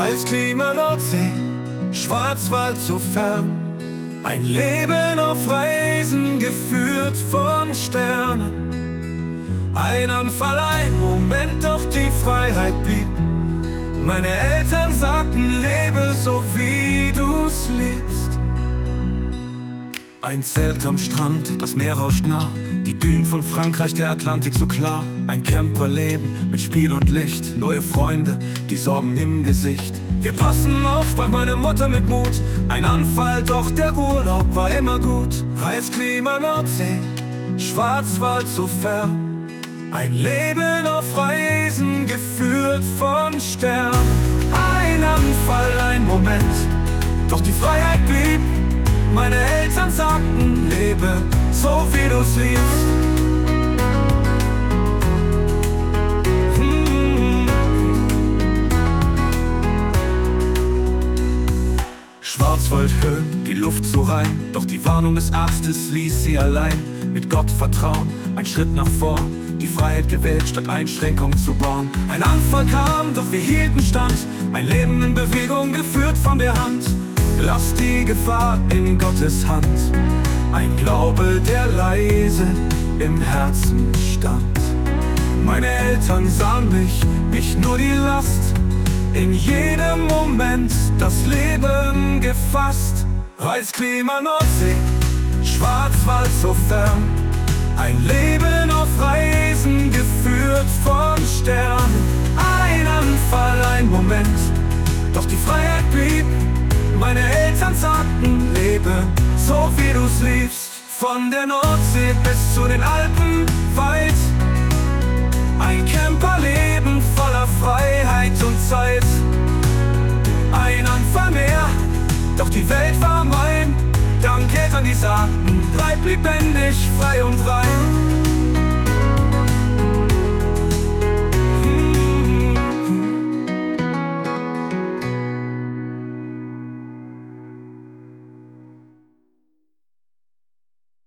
Eisklima Nordsee, Schwarzwald so fern. Ein Leben auf Reisen, geführt von Sternen. Ein Anfall, ein Moment, doch die Freiheit blieb. Meine Eltern sagten, lebe so wie du's liebst. Ein Zelt am Strand, das Meer rauscht nah. Die Dünen von Frankreich, der Atlantik so klar. Ein Camperleben mit Spiel und Licht. Neue Freunde, die Sorgen im Gesicht. Wir passen auf, sprach meine Mutter mit Mut. Ein Anfall, doch der Urlaub war immer gut. Eisklima Nordsee, Schwarzwald so fern. Ein Leben auf Reisen, geführt von Sternen. Ein Anfall, ein Moment, doch die Freiheit blieb. Meine Eltern sagten, lebe so wie du's liebst. Schwarzwaldhöhen, die Luft so rein, doch die Warnung des Arztes ließ sie allein. Mit Gott vertrauen, ein Schritt nach vorn, die Freiheit gewählt, statt Einschränkung zu bauen. Ein Anfall kam, doch wir hielten stand, mein Leben in Bewegung, geführt von der Hand. Lass die Gefahr in Gottes Hand, ein Glaube, der leise im Herzen stand. Meine Eltern sahen mich, nicht nur die Last, in jedem Moment das Leben gefasst. Eisklima Nordsee, Schwarzwald so fern. Ein Leben auf Reisen, geführt von Sternen. Ein Anfall, ein Moment, doch die Freiheit blieb. Meine Eltern sagten, lebe so wie du's liebst. Von der Nordsee bis zu den Alpen weit. Ein Camperleben voller Freiheit und Zeit. Ein Anfall mehr, doch die Welt war mein. Dank Eltern, die sagten, bleib lebendig, frei und rein.